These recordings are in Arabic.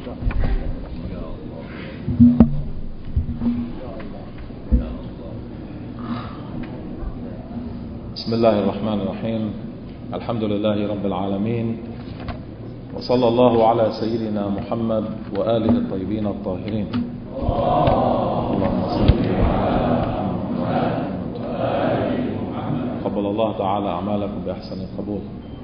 بسم الله الرحمن الرحيم. الحمد لله رب العالمين، وصلى الله على سيدنا محمد وآله الطيبين الطاهرين. اللهم صل على محمد. قبل الله تعالى أعمالكم بأحسن القبول.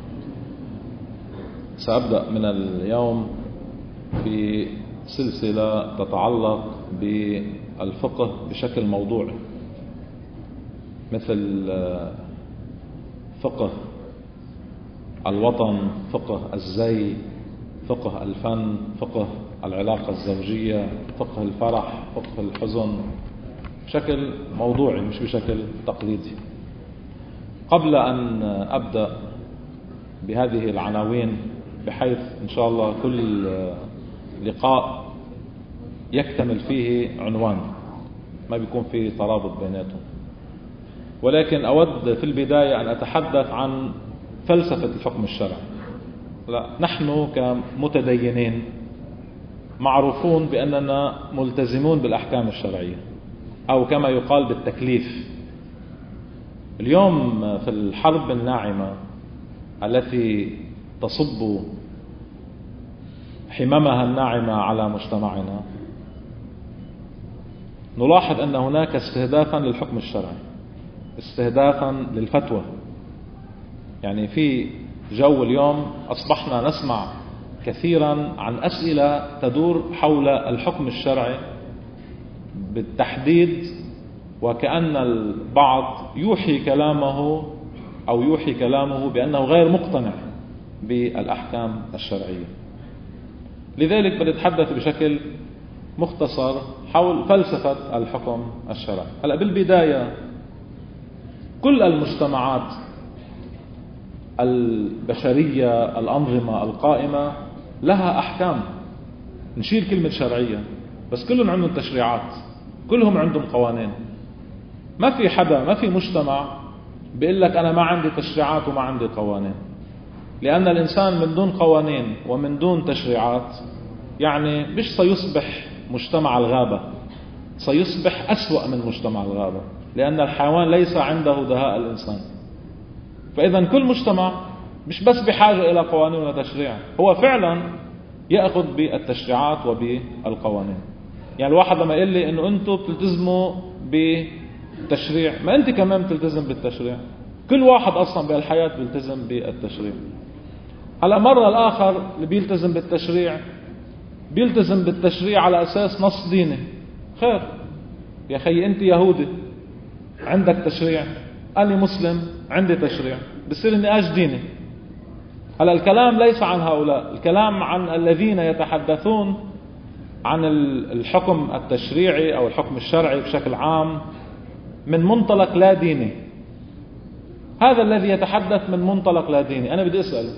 سأبدأ من اليوم في سلسلة تتعلق بالفقه بشكل موضوعي، مثل فقه الوطن، فقه الزي، فقه الفن، فقه العلاقة الزوجية، فقه الفرح، فقه الحزن، بشكل موضوعي مش بشكل تقليدي. قبل أن أبدأ بهذه العناوين، بحيث إن شاء الله كل لقاء يكتمل فيه عنوان، ما بيكون فيه ترابط بيناتهم، ولكن أود في البداية أن أتحدث عن فلسفة الحكم الشرعي. لا، نحن كمتدينين معروفون بأننا ملتزمون بالأحكام الشرعية، أو كما يقال بالتكليف. اليوم في الحرب الناعمة التي تصب حمامها الناعمة على مجتمعنا، نلاحظ أن هناك استهدافا للحكم الشرعي، استهدافا للفتوى. يعني في جو اليوم أصبحنا نسمع كثيرا عن أسئلة تدور حول الحكم الشرعي بالتحديد، وكأن البعض يوحي كلامه بأنه غير مقتنع بالأحكام الشرعية. لذلك بنتحدث بشكل مختصر حول فلسفة الحكم الشرعي. هلا بالبداية، كل المجتمعات البشرية، الأنظمة القائمة لها أحكام. نشيل كلمة شرعية، بس كلهم عندهم تشريعات، كلهم عندهم قوانين. ما في حدا، ما في مجتمع بيقول لك أنا ما عندي تشريعات وما عندي قوانين، لأن الإنسان من دون قوانين ومن دون تشريعات يعني مش سيصبح مجتمع الغابة، سيصبح أسوأ من مجتمع الغابة، لأن الحيوان ليس عنده دهاء الإنسان. فإذا كل مجتمع مش بس بحاجة إلى قوانين وتشريع، هو فعلا يأخذ بالتشريعات وبالقوانين. يعني الواحد لما يقول لي إنه أنتم بتلتزموا بالتشريع، ما أنت كمان بتلتزم بالتشريع. كل واحد أصلا بالحياة بيلتزم بالتشريع. هلا مرة الآخر اللي بيلتزم بالتشريع على أساس نص ديني. خير يا أخي، أنت يهودي عندك تشريع، أنا مسلم عندي تشريع، بصير نقاش ديني. هلا الكلام ليس عن هؤلاء، الكلام عن الذين يتحدثون عن الحكم التشريعي أو الحكم الشرعي بشكل عام من منطلق لا ديني. هذا الذي يتحدث من منطلق لا ديني، أنا بدي أسأل،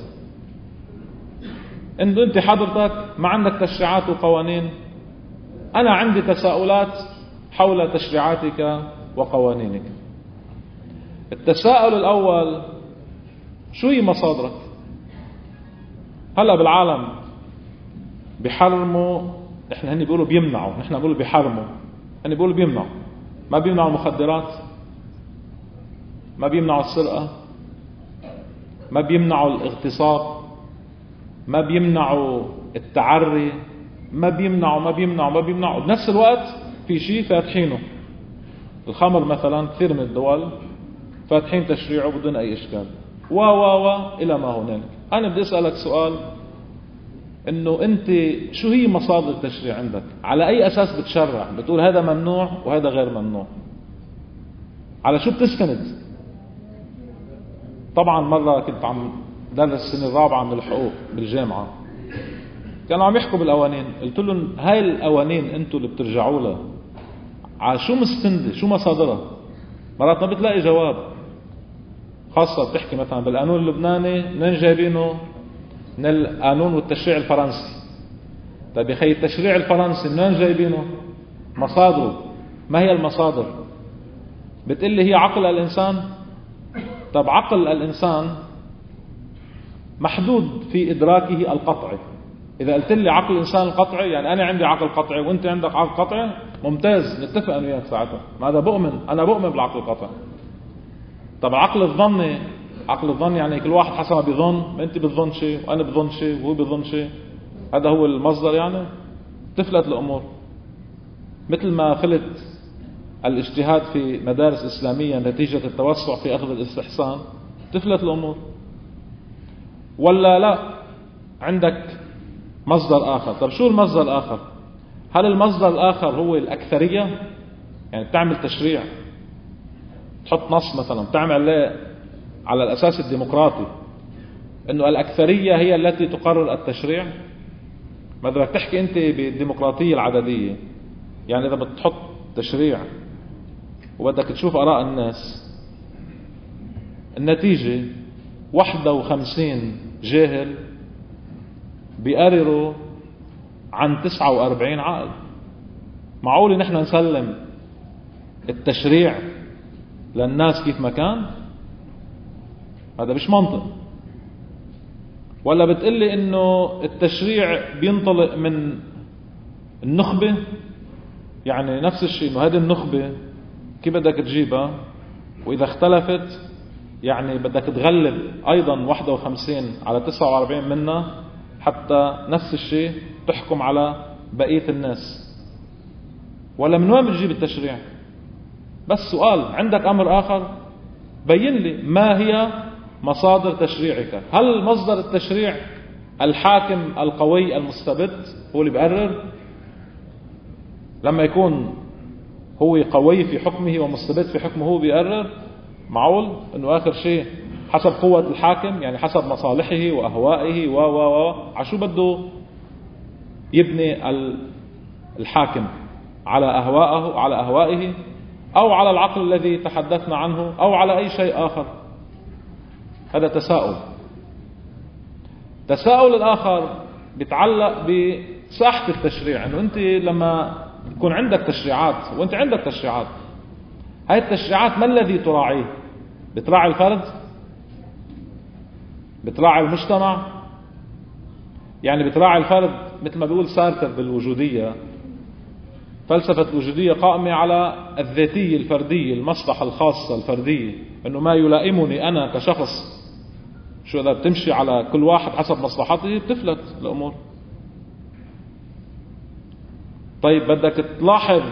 أنت حضرتك ما عندك تشريعات وقوانين؟ أنا عندي تساؤلات حول تشريعاتك وقوانينك. التساؤل الأول، شو هي مصادرك؟ هلا بالعالم بيحرموا، هن بيقولوا بيمنعوا، نحن بيقولوا بيحرموا، هن بيقولوا بيمنعوا. ما بيمنعوا المخدرات، ما بيمنعوا السرقة، ما بيمنعوا الاغتصاب، ما بيمنعوا التعري، ما بيمنعوا. بنفس الوقت في شيء فاتحينه. الخمر مثلا كثير من الدول فاتحين تشريعه بدون أي إشكال، إلى ما هنالك. أنا بدي أسألك سؤال، إنه أنت شو هي مصادر التشريع عندك؟ على أي أساس بتشرع؟ بتقول هذا ممنوع وهذا غير ممنوع؟ على شو بتستند؟ طبعا مرة كنت عم درس السنة الرابعة من الحقوق بالجامعة، كانوا عم يحكوا بالقوانين. قلت لهم هاي القوانين أنتوا اللي بترجعوا لها على شو مستندة؟ شو مصادرها؟ مرات ما بتلاقي جواب. خاصة بتحكي مثلا بالقانون اللبناني، منين جايبينه؟ من القانون والتشريع الفرنسي. طيب يا أخي، التشريع الفرنسي منين جايبينه؟ مصادره. ما هي المصادر؟ بتقول لي هي عقل الإنسان. طب عقل الإنسان محدود في إدراكه القطعي، إذا قلت لي عقل الإنسان القطعي، يعني أنا عندي عقل قطعي وأنت عندك عقل قطعي، ممتاز، نتفق أنا وياك ساعتها. ماذا بؤمن؟ أنا بؤمن بالعقل القطعي. طب العقل الظني، عقل الظن يعني كل واحد حسب ما بيظن، أنت بتظن شيء وأنا بظن شيء وهو بظن شيء، هذا هو المصدر، يعني تفلت الأمور. مثل ما فلت الاجتهاد في مدارس إسلامية نتيجة التوسع في أخذ الاستحسان، تفلت الأمور. ولا لا عندك مصدر آخر؟ طب شو المصدر الآخر؟ هل المصدر الآخر هو الأكثرية؟ يعني بتعمل تشريع، تحط نص مثلا بتعمل على الأساس الديمقراطي إنه الأكثرية هي التي تقرر التشريع. ماذا بدك تحكي أنت بالديمقراطية العددية؟ يعني إذا بتحط تشريع وبدك تشوف آراء الناس، النتيجة 51 جاهل بيقرروا عن 49 عاقل. معقول نحن نسلم التشريع للناس كيف ما كان؟ هذا مش منطق. ولا بتقلي انه التشريع بينطلق من النخبة؟ يعني نفس الشيء، انه هذه النخبة كيف بدك تجيبها؟ واذا اختلفت يعني بدك تغلب ايضا 51 على 49 منها حتى نفس الشيء تحكم على بقية الناس. ولا من وين بتجيب التشريع؟ بس سؤال، عندك امر اخر، بين لي ما هي مصادر تشريعك. هل مصدر التشريع الحاكم القوي المستبد هو اللي بيقرر؟ لما يكون هو قوي في حكمه ومستبد في حكمه هو بيقرر؟ معقول انه اخر شيء حسب قوة الحاكم، يعني حسب مصالحه واهوائه عشو بده يبني الحاكم؟ على اهوائه او على العقل الذي تحدثنا عنه او على اي شيء اخر؟ هذا تساؤل الآخر بيتعلق بساحة التشريع. انه انت لما يكون عندك تشريعات، وانت عندك تشريعات، هاي التشريعات ما الذي تراعيه؟ بتراعي الفرد؟ بتراعي المجتمع؟ يعني بتراعي الفرد مثل ما بيقول سارتر بالوجودية، فلسفة الوجودية قائمة على الذاتية الفردية، المصلحة الخاصة الفردية، انه ما يلائمني انا كشخص. شو اذا بتمشي على كل واحد حسب مصلحته بتفلت الامور. طيب بدك تلاحظ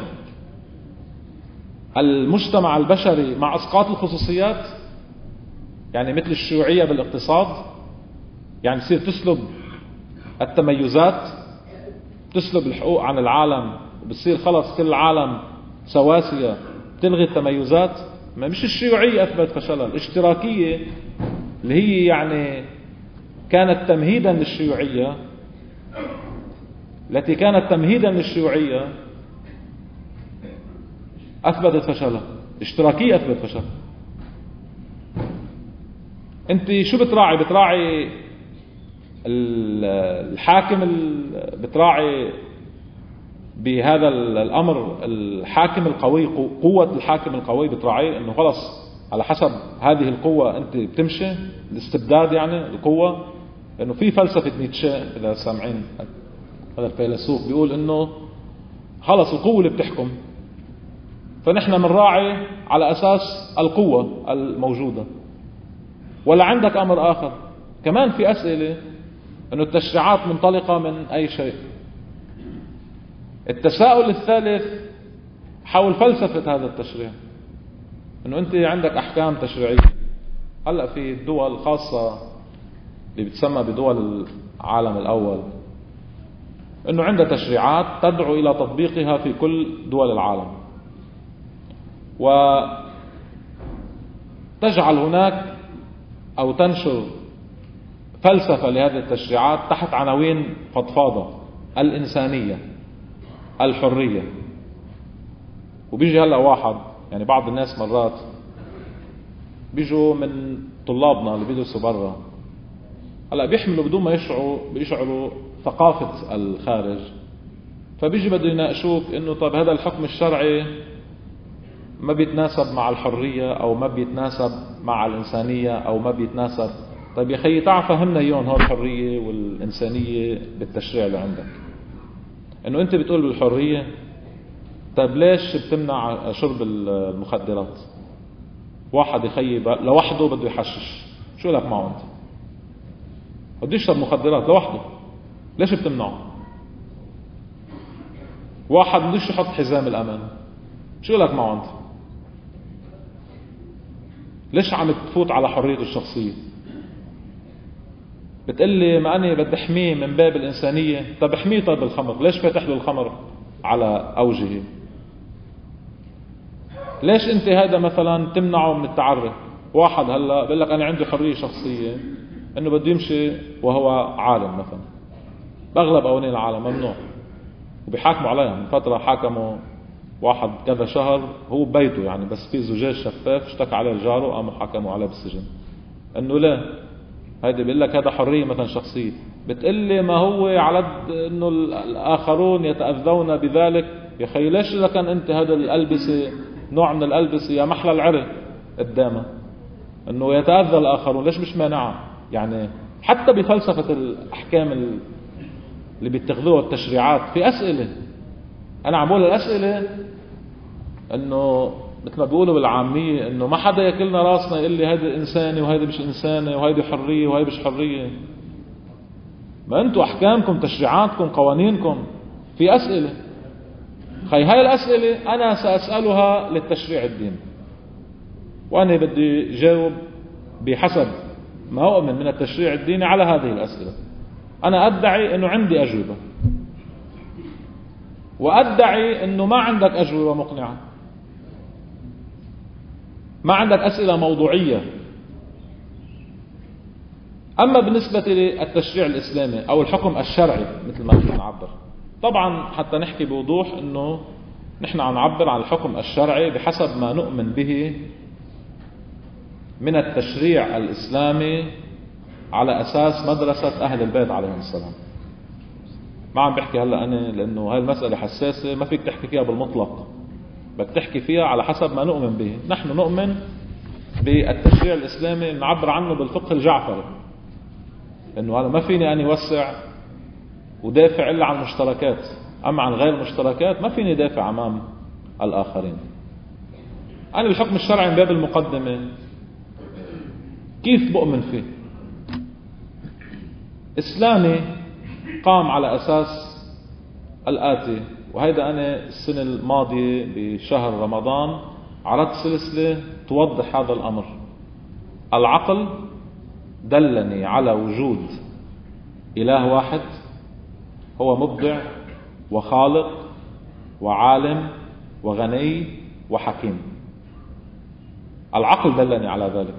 المجتمع البشري مع اسقاط الخصوصيات، يعني مثل الشيوعية بالاقتصاد، يعني تصير تسلب التميزات، تسلب الحقوق عن العالم، وبتصير خلص كل العالم سواسية، تلغي التميزات. ما مش الشيوعية أثبت فشلها، الاشتراكية اللي هي يعني كانت تمهيدا للشيوعية، التي كانت تمهيدا للشيوعية أثبتت فشلها. الاشتراكية أثبت فشلها. أنت شو بتراعي؟ بتراعي الحاكم، بتراعي بهذا الأمر الحاكم القوي، قوة الحاكم القوي بتراعي انه خلص على حسب هذه القوة انت بتمشي، الاستبداد يعني القوة. لانه في فلسفة نيتشه اذا سامعين، هذا الفيلسوف بيقول انه خلص القوة اللي بتحكم، فنحن بنراعي على اساس القوة الموجودة. ولا عندك امر اخر كمان؟ في اسئلة انه التشريعات منطلقة من اي شيء. التساؤل الثالث حول فلسفة هذا التشريع، انه انت عندك احكام تشريعية. هلأ في الدول الخاصة اللي بتسمى بدول العالم الاول، انه عندها تشريعات تدعو الى تطبيقها في كل دول العالم، وتجعل هناك او تنشر فلسفة لهذه التشريعات تحت عناوين فضفاضة: الإنسانية، الحرية. وبيجي هلأ واحد، يعني بعض الناس مرات بيجوا من طلابنا اللي بيدرسوا برا، هلأ بيحملوا بدون ما بيشعروا ثقافة الخارج، فبيجي بده يناقشوك انه طب هذا الحكم الشرعي ما بيتناسب مع الحرية، او ما بيتناسب مع الإنسانية، او ما بيتناسب طيب يا خيي تعال فهمنا اياهم هون الحرية والإنسانية بالتشريع اللي عندك. انه انت بتقول بالحرية، طيب ليش بتمنع شرب المخدرات؟ واحد يا خيي لوحده بده يحشش، شو لك معه انت؟ بده يشرب مخدرات لوحده، ليش بتمنعه؟ واحد بدوش يحط حزام الأمان، شو لك معه أنت؟ ليش عم تفوت على حريته الشخصية؟ بتقلي ما أنا بدي أحميه من باب الإنسانية. طب احميه طيب الخمر، ليش فاتح له الخمر على أوجهه؟ ليش أنت هذا مثلا تمنعه من التعري؟ واحد هلا بقول لك أنا عندي حرية شخصية إنه بده يمشي وهو عالم مثلا، بأغلب قوانين العالم ممنوع، وبيحاكموا عليها. من فترة حاكموا واحد كذا شهر هو ببيته يعني، بس في زجاج شفاف، اشتكى عليه الجار وقاموا حكموا عليه بالسجن. انه لا، هيدي بيقول لك هذا حرية مثلا شخصية. بتقلي ما هو على انه الاخرون يتأذون بذلك. يا خي ليش اذا كان انت هذا الالبسة نوع من الالبسة يا محلى العرق قدامه انه يتأذى الاخرون، ليش مش مانعه؟ يعني حتى بفلسفة الاحكام اللي بيتخذوها التشريعات في أسئلة. أنا عم بقول الأسئلة إنه مثل ما بيقولوا بالعامية إنه ما حدا ياكلنا راسنا يقول لي هيدي إنساني وهيدي مش إنساني وهيدي حرية وهيدي مش حرية. ما أنتوا أحكامكم، تشريعاتكم، قوانينكم في أسئلة. خي هاي الأسئلة أنا سأسألها للتشريع الديني، وأنا بدي جاوب بحسب ما أؤمن من التشريع الديني على هذه الأسئلة. أنا أدعي أنه عندي أجوبة، وأدعي أنه ما عندك أجوبة مقنعة، ما عندك أسئلة موضوعية. أما بالنسبة للتشريع الإسلامي أو الحكم الشرعي مثل ما نحن نعبر، طبعا حتى نحكي بوضوح أنه نحن عم نعبر عن الحكم الشرعي بحسب ما نؤمن به من التشريع الإسلامي على أساس مدرسة أهل البيت عليهم السلام. ما عم بحكي هلأ أنا لأنه هاي المسألة حساسة، ما فيك تحكي فيها بالمطلق، بدك تحكي فيها على حسب ما نؤمن به. نحن نؤمن بالتشريع الإسلامي نعبر عنه بالفقه الجعفري، لأنه هذا ما فيني أن يوسع ودافع إلا عن المشتركات، أما عن غير المشتركات ما فيني دافع أمام الآخرين. أنا بالحكم الشرعي من باب المقدمة كيف بؤمن فيه؟ إسلامي قام على أساس الآتي، وهيدا أنا السنة الماضية بشهر رمضان عرضت سلسلة توضح هذا الأمر. العقل دلني على وجود إله واحد هو مبدع وخالق وعالم وغني وحكيم. العقل دلني على ذلك،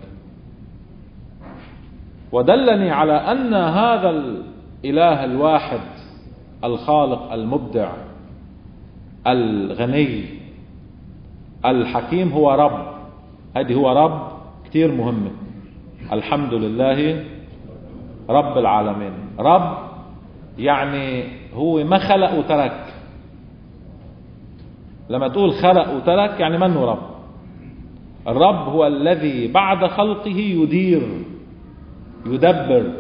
ودلني على أن هذا الإله الواحد الخالق المبدع الغني الحكيم هو رب. هذه هو رب كتير مهمة. الحمد لله رب العالمين. رب يعني هو ما خلق وترك. لما تقول خلق وترك يعني منه رب. الرب هو الذي بعد خلقه يدير يدبر.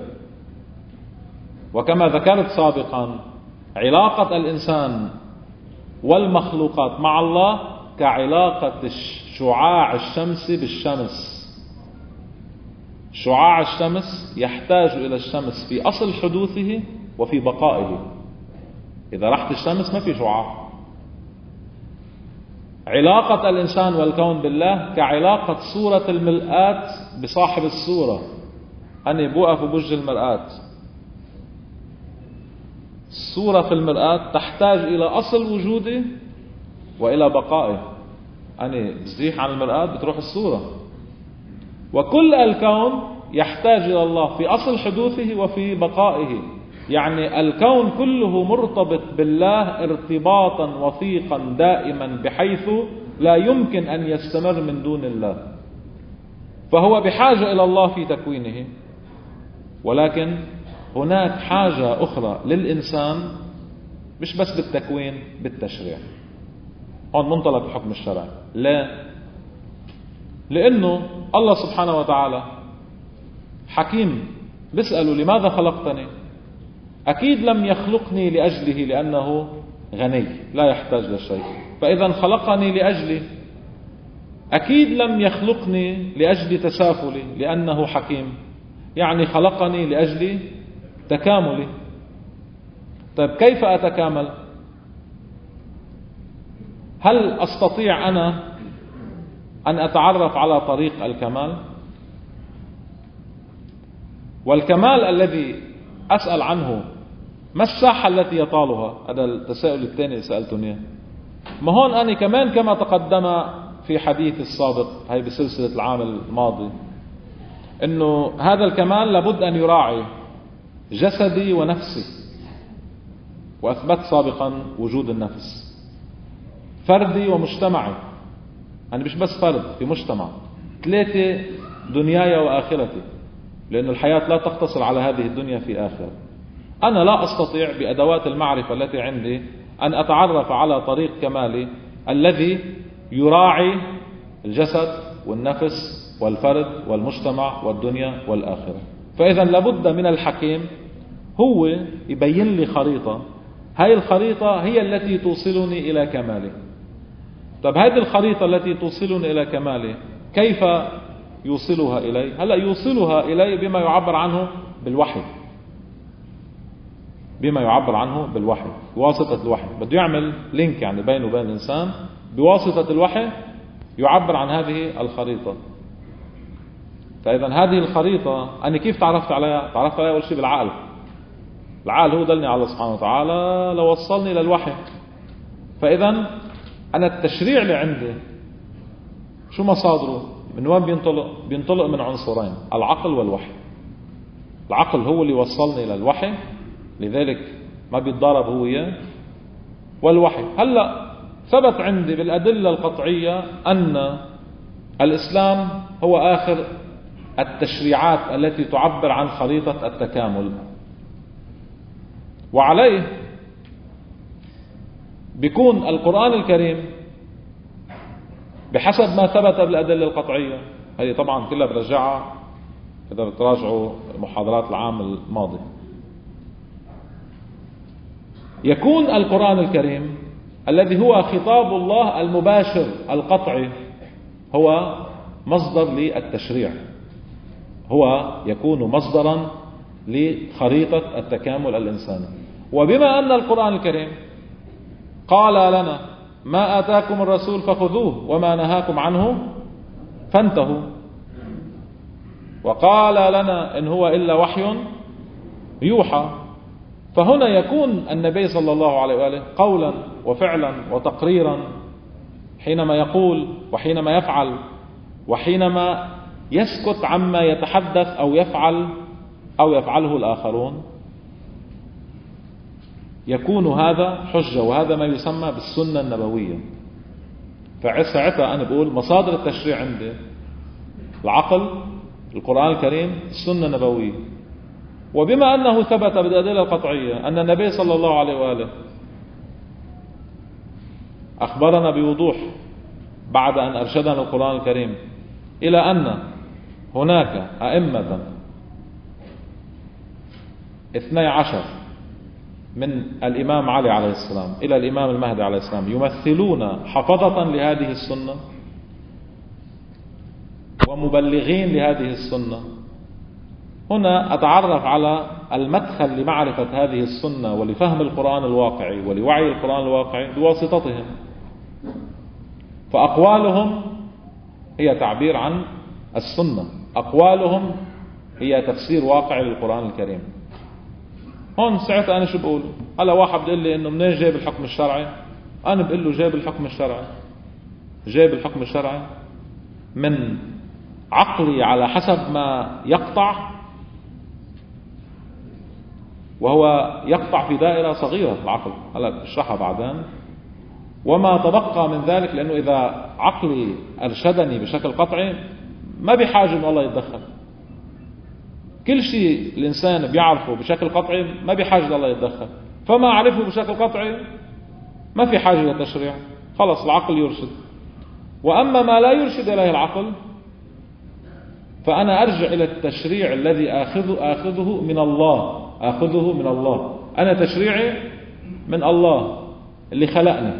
وكما ذكرت سابقا علاقة الإنسان والمخلوقات مع الله كعلاقة شعاع الشمس بالشمس. شعاع الشمس يحتاج إلى الشمس في أصل حدوثه وفي بقائه. إذا راحت الشمس ما في شعاع. علاقة الإنسان والكون بالله كعلاقة صورة المرآة بصاحب الصورة. أنا بوقف بوجه المرآة، الصورة في المرآة تحتاج إلى أصل وجودي وإلى بقائه. أنا بزيح عن المرآة بتروح الصورة. وكل الكون يحتاج إلى الله في أصل حدوثه وفي بقائه. يعني الكون كله مرتبط بالله ارتباطا وثيقا دائما بحيث لا يمكن أن يستمر من دون الله. فهو بحاجة إلى الله في تكوينه، ولكن هناك حاجة أخرى للإنسان مش بس بالتكوين، بالتشريع. هون منطلق الحكم الشرعي. لا، لأنه الله سبحانه وتعالى حكيم بيسأله لماذا خلقتني؟ أكيد لم يخلقني لأجله لأنه غني لا يحتاج لشيء، فإذا خلقني لأجلي. أكيد لم يخلقني لأجل تسافلي لأنه حكيم، يعني خلقني لأجل تكاملي. طيب كيف أتكامل؟ هل أستطيع أنا أن أتعرف على طريق الكمال؟ والكمال الذي أسأل عنه ما الساحة التي يطالها؟ هذا التساؤل الثاني اللي سألتني. ما هون أنا كمان كما تقدم في حديث السابق هي بسلسلة العام الماضي، إنه هذا الكمال لابد أن يراعي جسدي ونفسي، وأثبت سابقا وجود النفس، فردي ومجتمعي، أنا مش بس فرد في مجتمع، 3 دنياي وآخرتي، لأن الحياة لا تقتصر على هذه الدنيا في آخرة. أنا لا أستطيع بأدوات المعرفة التي عندي أن أتعرف على طريق كمالي الذي يراعي الجسد والنفس والفرد والمجتمع والدنيا والآخرة. فإذا لابد من الحكيم هو يبين لي خريطة، هاي الخريطة هي التي توصلني إلى كمالي. طب هذه الخريطة التي توصلني إلى كمالي كيف يوصلها إلي؟ هلأ يوصلها إلي بما يعبر عنه بالوحي، بما يعبر عنه بالوحي، بواسطة الوحي. بده يعمل لينك يعني بينه وبين الإنسان بواسطة الوحي يعبر عن هذه الخريطة. فإذا هذه الخريطة أنا كيف تعرفت عليها؟ تعرفت عليها أول شيء بالعقل. العقل هو دلني على الله سبحانه وتعالى لو وصلني للوحي. فإذا أنا التشريع اللي عندي شو مصادره؟ من وين بينطلق؟ بينطلق من عنصرين، العقل والوحي. العقل هو اللي وصلني للوحي، لذلك ما بيتضارب هو إياه، والوحي. هلأ ثبت عندي بالأدلة القطعية أن الإسلام هو آخر التشريعات التي تعبر عن خريطة التكامل، وعليه بيكون القرآن الكريم بحسب ما ثبت بالأدلة القطعية. هذه طبعا كلها برجعها إذا بتراجعوا المحاضرات العام الماضي. يكون القرآن الكريم الذي هو خطاب الله المباشر القطعي هو مصدر للتشريع، هو يكون مصدرا لخريطة التكامل الإنساني. وبما أن القرآن الكريم قال لنا ما آتاكم الرسول فخذوه وما نهاكم عنه فانتهوا، وقال لنا إن هو إلا وحي يوحى، فهنا يكون النبي صلى الله عليه وآله قولا وفعلا وتقريرا حينما يقول وحينما يفعل، وحينما يسكت عما يتحدث أو يفعله الآخرون، يكون هذا حجة، وهذا ما يسمى بالسنة النبوية. فساعتها أنا بقول مصادر التشريع عندي العقل، القرآن الكريم، السنة النبوية. وبما أنه ثبت بالأدلة القطعية أن النبي صلى الله عليه وآله أخبرنا بوضوح بعد أن أرشدنا القرآن الكريم إلى أن هناك أئمة 12 من الإمام علي عليه السلام إلى الإمام المهدي عليه السلام يمثلون حفظة لهذه السنة ومبلغين لهذه السنة. هنا أتعرف على المدخل لمعرفة هذه السنة ولفهم القرآن الواقعي ولوعي القرآن الواقعي بواسطتهم. فأقوالهم هي تعبير عن السنة، أقوالهم هي تفسير واقعي للقرآن الكريم. هون ساعتها أنا شو بقول؟ هلا واحد بيقول لي إنه منين جايب الحكم الشرعي؟ أنا بقول له جايب الحكم الشرعي، جايب الحكم الشرعي من عقلي على حسب ما يقطع، وهو يقطع في دائرة صغيرة العقل، هلا بشرحها بعدين. وما تبقى من ذلك، لأنه إذا عقلي أرشدني بشكل قطعي ما بحاجة إنه الله يتدخل. كل شيء الإنسان بيعرفه بشكل قطعي ما بحاجة الله يتدخل، فما أعرفه بشكل قطعي ما في حاجة للتشريع، خلص العقل يرشد. وأما ما لا يرشد إليه العقل فأنا أرجع إلى التشريع الذي آخذه من الله. أنا تشريعي من الله اللي خلقني،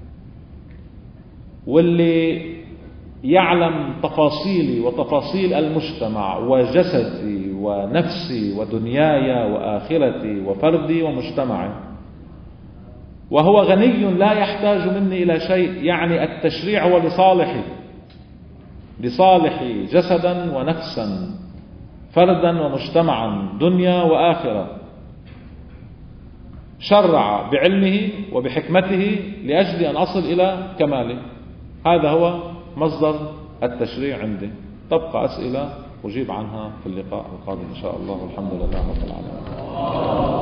واللي يعلم تفاصيلي وتفاصيل المجتمع وجسدي ونفسي ودنياي وآخرتي وفردي ومجتمعي، وهو غني لا يحتاج مني إلى شيء. يعني التشريع هو لصالحي جسدا ونفسا، فردا ومجتمعا، دنيا وآخرة. شرع بعلمه وبحكمته لأجل أن أصل إلى كماله. هذا هو مصدر التشريع عندي. تبقى أسئلة أجيب عنها في اللقاء القادم إن شاء الله، والحمد لله رب العالمين.